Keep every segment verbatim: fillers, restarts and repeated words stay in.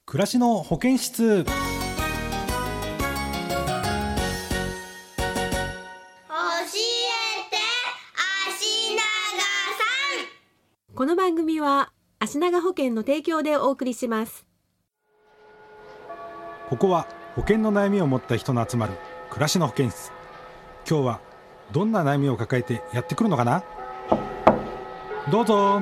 暮らしの保健室。 教えて足長さん。 この番組は足長保険の提供でお送りします。 ここは保険の悩みを持った人の集まる暮らしの保健室。今日はどんな悩みを抱えてやってくるのかな。どうぞ。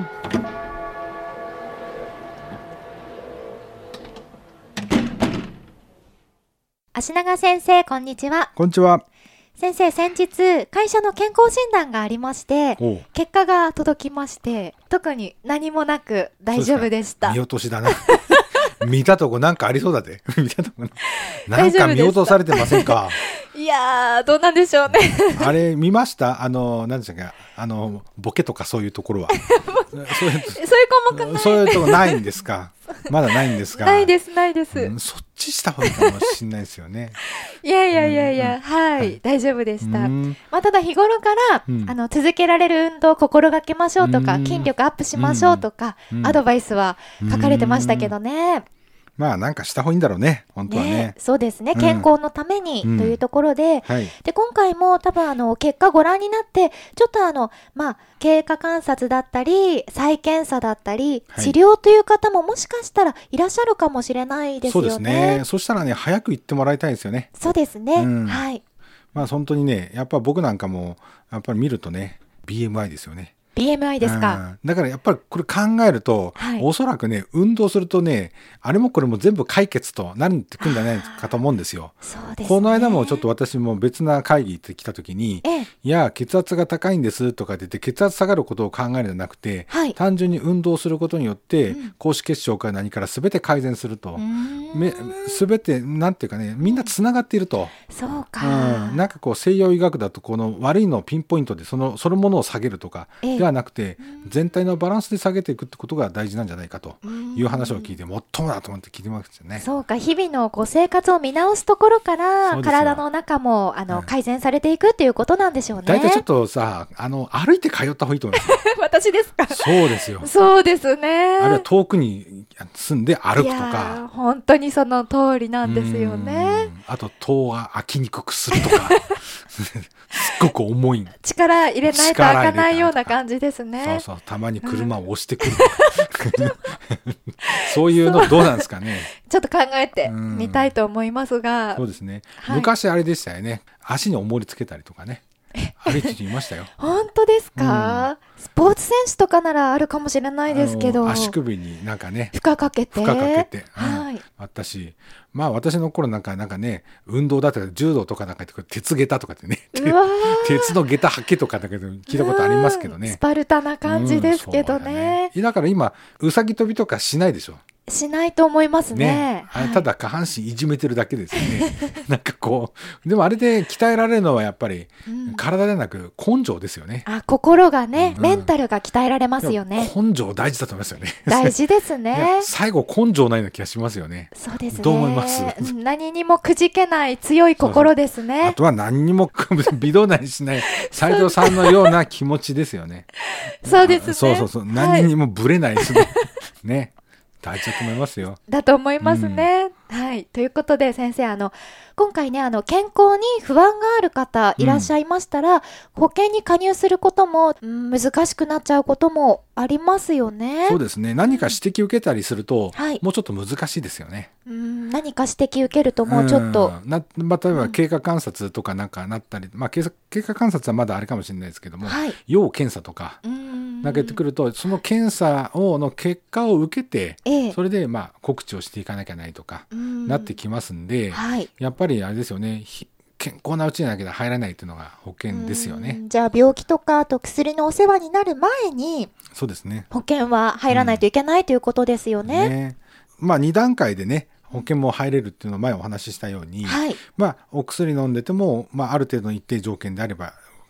足長先生、こんにちは。 こんにちは。 先生、先日会社の健康診断がありまして、結果が届きまして、特に何もなく大丈夫でした。 見落としだな見たとこなんかありそうだで見たとこなんか見落とされてませんか。 いやー、どうなんでしょうねあれ見ました？あの何でしたっけ、あのボケとかそういうところはそういうそういう項目ない。 そういうとこないんですか。まだないんですか。 ないですないです、 うん、そっちした方がいいかもしれないですよねいやいやいやいや、うん、はい、はい、大丈夫でした。まあ、ただ日頃から、うん、あの続けられる運動を心がけましょうとか、筋力アップしましょうとか、アドバイスは書かれてましたけどね。 まあなんかした方がいいんだろうね、本当はね。 ね、そうですね、健康のためにというところで、うんはい、で今回も多分あの結果ご覧になってちょっとあのまあ経過観察だったり再検査だったり、はい、治療という方ももしかしたらいらっしゃるかもしれないですよね。 そうですね。そしたらね早く行ってもらいたいですよね。 そうですね、うん、はい。 まあ本当にねやっぱ僕なんかもやっぱり見るとね ビーエムアイ ですよね。 ビーエムアイ ですか。 だからやっぱりこれ考えると、はい、おそらくね運動するとねあれもこれも全部解決となってくんじゃないかと思うんですよ。 そうですね、 この間もちょっと私も別な会議行ってきた時に、ええ、いや血圧が高いんですとかって言って血圧下がることを考えるのではなくて、はい、単純に運動することによって、うん、高脂血症から何から全て改善すると、め全てなんていうかねみんなつながっていると。 そうか、 うん、なんかこう西洋医学だとこの悪いのをピンポイントでそのそのものを下げるとかではなくて、ええ全体のバランスで下げていくってことが大事なんじゃないかという話を聞いてもっともだと思って聞いてますよね。 そうか、日々のこう生活を見直すところから体の中もあの、はい、改善されていくっていうことなんでしょうね。 大体ちょっとさあの歩いて通った方がいいと思いますよ私ですか。 そうですよ。 そうですね。 あるいは遠くに住んで歩くとか。 本当にその通りなんですよね。 あと戸が開きにくくするとかすっごく重い力入れないと開かないような感じですね。 そうそう、たまに車を押してくるとかそういうのどうなんですかね。 ちょっと考えてみたいと思いますが。 そうですね、はい、昔あれでしたよね、足に重りつけたりとかね歩いていましたよ本当ですか、うん、スポーツ選手とかならあるかもしれないですけど、 足首になんかね負荷かけて負荷かけて、 うんはい、 あったし、まあ私の頃なんかなんかね運動だったら柔道とかなんか鉄下駄とかってね鉄の下駄履けとかだけど聞いたことありますけどね。 スパルタな感じですけど ね,、うん、ねだから今うさぎ跳びとかしないでしょ。 しないと思います ね, ねあれただ下半身いじめてるだけですよねなんかこうでもあれで鍛えられるのはやっぱり体でなく根性ですよね、 うん、あ心がね、うん、メンタルが鍛えられますよね。 根性大事だと思いますよね大事ですね最後根性ないような気がしますよね。 そうですね。 どう思います？ 何にもくじけない強い心ですね。そうそう、 あとは何にも微動だにしない斉藤さんのような気持ちですよねそうですね。 そうそうそう、何にもぶれないですね、はい、ね大事だと思いますよ。 だと思いますね、うん、はい。ということで先生、あの今回ねあの健康に不安がある方いらっしゃいましたら、うん、保険に加入することも、うん、難しくなっちゃうこともありますよね。 そうですね。何か指摘受けたりすると、うん、もうちょっと難しいですよね。 うん、何か指摘受けるともうちょっと、 な、まあ、例えば経過観察とかなんかなったり、うんまあ、経過観察はまだあれかもしれないですけども、はい、要検査とか投げてくるとその検査をの結果を受けて、ええ、それでまあ告知をしていかなきゃないとかなってきますんで、はい、やっぱりあれですよね、健康なうちにだけで入らないというのが保険ですよね。 じゃあ病気とかあと薬のお世話になる前にそうですね、 保険は入らないといけない、うん、ということですよね。 ね、まあ、に段階でね保険も入れるっていうのを前お話ししたように、はい、まあ、お薬飲んでても、まあ、ある程度の一定条件であれば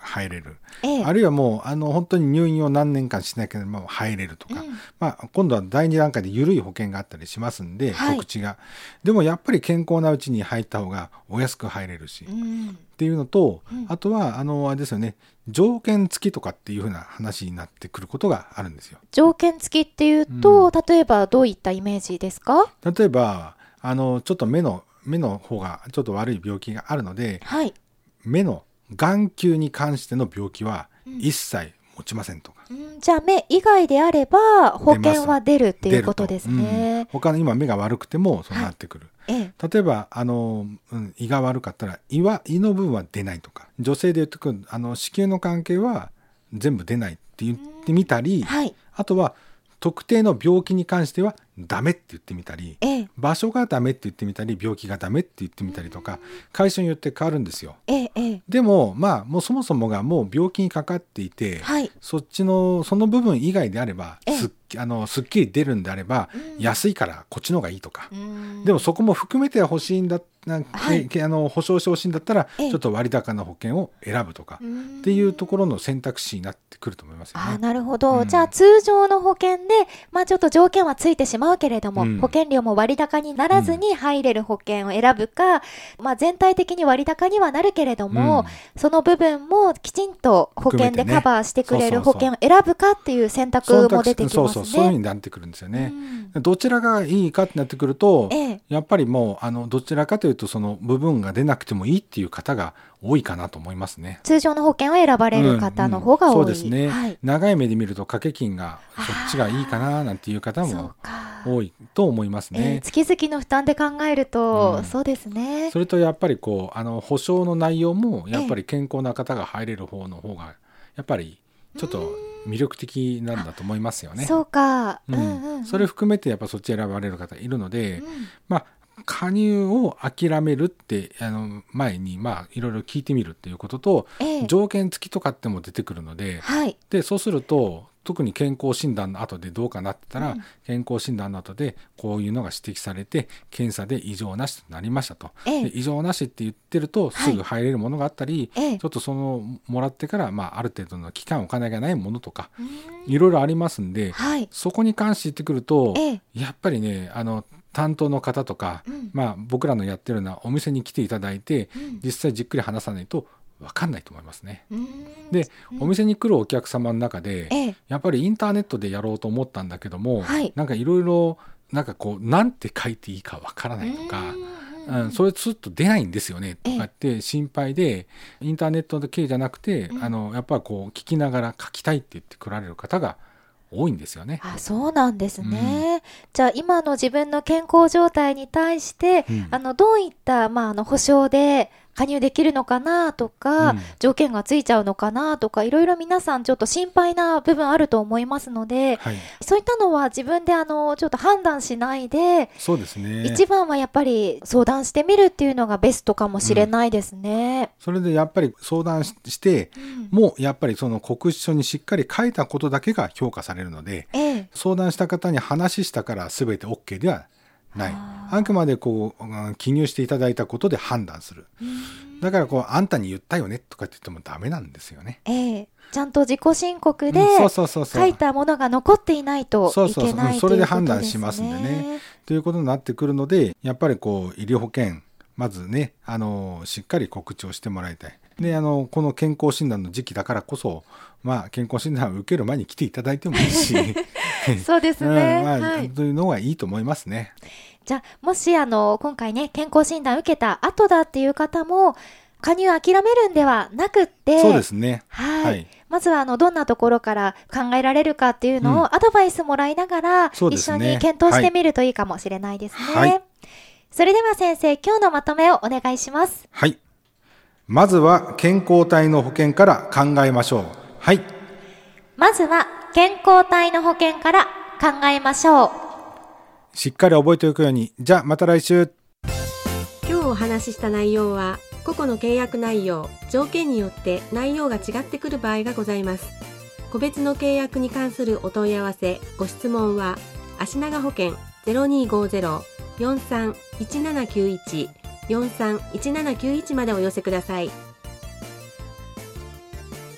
入れる、 ええ、 あるいはもうあの本当に入院を何年間しなければ入れるとか、うん、まあ、今度はだいに段階で緩い保険があったりしますんで、はい、告知がでもやっぱり健康なうちに入った方がお安く入れるし、うん、っていうのと、うん、あとはあのあれですよね、条件付きとかっていう風な話になってくることがあるんですよ。 条件付きっていうと、うん、例えばどういったイメージですか？ 例えばあのちょっと目の目の方がちょっと悪い病気があるので、 はい、 目の眼球に関しての病気は一切持ちませんとか、 うん、じゃあ目以外であれば保険は出るっていうことですね、 うん、他の今目が悪くてもそうなってくる、 はい、ええ、 例えばあの、うん、胃が悪かったら胃は胃の部分は出ないとか、女性で言うとあの子宮の関係は全部出ないって言ってみたり、 はい、 あとは特定の病気に関してはダメって言ってみたり、 ええ、 場所がダメって言ってみたり、病気がダメって言ってみたりとか、会社によって変わるんですよ、 ええ、 でもまあもうそもそもがもう病気にかかっていて、 はい、 そっちのその部分以外であればすっあのすっきり出るんであれば、うん、安いからこっちの方がいいとか、うん、でもそこも含めて欲しいんだなんか、はい、あの保証してほしいんだったらちょっと割高な保険を選ぶとかっていうところの選択肢になってくると思いますよね。 あ、なるほど、うん、じゃあ通常の保険で、まあ、ちょっと条件はついてしまうけれども、うん、保険料も割高にならずに入れる保険を選ぶか、うん、まあ、全体的に割高にはなるけれども、うん、その部分もきちんと保険でカバーしてくれる保険を選ぶかっていう選択も出てきますね。 そうそう、そういうふうになってくるんですよね、うん、どちらがいいかってなってくると、ええ、やっぱりもうあのどちらかというとその部分が出なくてもいいっていう方が多いかなと思いますね。 通常の保険を選ばれる方の方が多い、 うんうん、そうですね、はい、長い目で見ると掛け金がそっちがいいかななんていう方も多いと思いますね、 えー、月々の負担で考えると、うん、そうですね。 それとやっぱりこうあの保証の内容もやっぱり健康な方が入れる方の方がやっぱりちょっと魅力的なんだと思いますよね。 そうか、 うんうんうん、それ含めてやっぱそっち選ばれる方いるので、うん、まあ加入を諦めるってあの前にまあいろいろ聞いてみるっていうことと、ええ、条件付きとかっても出てくるので、 はい、でそうすると特に健康診断の後でどうかなって言ったら、うん、健康診断の後でこういうのが指摘されて検査で異常なしとなりましたと、ええ、で異常なしって言ってるとすぐ入れるものがあったり、はい、ちょっとそのもらってから、まあ、ある程度の期間お金がないものとかいろいろありますんで、はい、そこに関して言ってくると、ええ、やっぱりねあの担当の方とか、うんまあ、僕らのやってるようなお店に来ていただいて、うん、実際じっくり話さないと分かんないと思いますね。で、うん、お店に来るお客様の中で、ええ、やっぱりインターネットでやろうと思ったんだけども、はい、なんかいろいろなんかこうなんて書いていいか分からないとか、うん、それずっと出ないんですよねとかって心配で、インターネットだけじゃなくて、うん、あのやっぱこう聞きながら書きたいって言って来られる方が多いんですよね。 あ、そうなんですね、うん、じゃあ今の自分の健康状態に対して、うん、あのどういった、まあ、あの保証で加入できるのかなとか、うん、条件がついちゃうのかなとか、いろいろ皆さんちょっと心配な部分あると思いますので、はい、そういったのは自分であのちょっと判断しないで、 そうですね、 一番はやっぱり相談してみるっていうのがベストかもしれないですね、うん、 それでやっぱり相談して、うん、もうやっぱりその告知書にしっかり書いたことだけが評価されるので、ええ、相談した方に話したから全て OK ではない。あくまでこう記入していただいたことで判断する。だからこうあんたに言ったよねとかって言ってもダメなんですよね。 ええ、ちゃんと自己申告で書いたものが残っていないといけないということですね。 それで判断しますんでね。ということになってくるので、やっぱりこう医療保険まずねあのしっかり告知をしてもらいたい。であのこの健康診断の時期だからこそ、まあ、健康診断を受ける前に来ていただいてもいいしそうですね、 うんまあはい、 というのがいいと思いますね。 じゃあもしあの今回ね健康診断受けた後だっていう方も加入諦めるんではなくって、 そうですね、 はいはい、まずはあのどんなところから考えられるかっていうのをアドバイスもらいながら、うん、一緒に検討してみるといいかもしれないですね、はいはい、それでは先生、今日のまとめをお願いします。 はい、まずは健康体の保険から考えましょう。はい。 まずは健康体の保険から考えましょう。 しっかり覚えておくように。じゃあまた来週。 今日お話しした内容は個々の契約内容、条件によって内容が違ってくる場合がございます。個別の契約に関するお問い合わせ、ご質問は足長保険 ゼロにーごーゼロ よんさん いちななきゅういち よんさん いちななきゅういちまでお寄せください。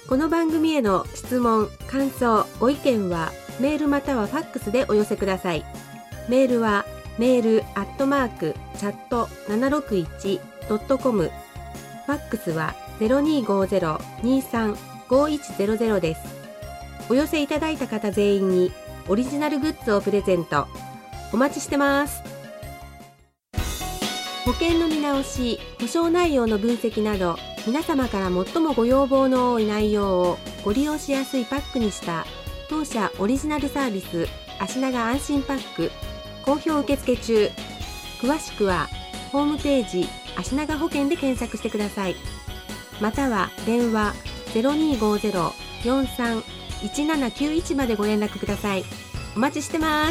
この番組への質問、感想、ご意見はメールまたはファックスでお寄せください。メールはメールアットマークチャットななろくいちドットコム、ファックスは ゼロにーごーゼロ にーさん ごーいちゼロゼロです。お寄せいただいた方全員にオリジナルグッズをプレゼント。お待ちしてます。保険の見直し、保証内容の分析など、皆様から最もご要望の多い内容をご利用しやすいパックにした当社オリジナルサービス、足長安心パック、好評受付中。詳しくはホームページ足長保険で検索してください。または電話 ゼロにーごーゼロ よんさん いちななきゅういち までご連絡ください。お待ちしてます。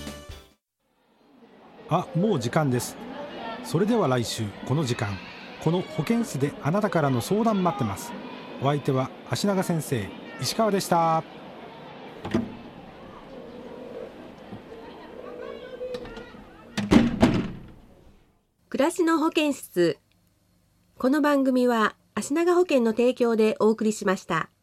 あ、もう時間です。それでは来週この時間、この保健室であなたからの相談待ってます。お相手は足長先生、石川でした。 暮らしの保健室。この番組は足長保険の提供でお送りしました。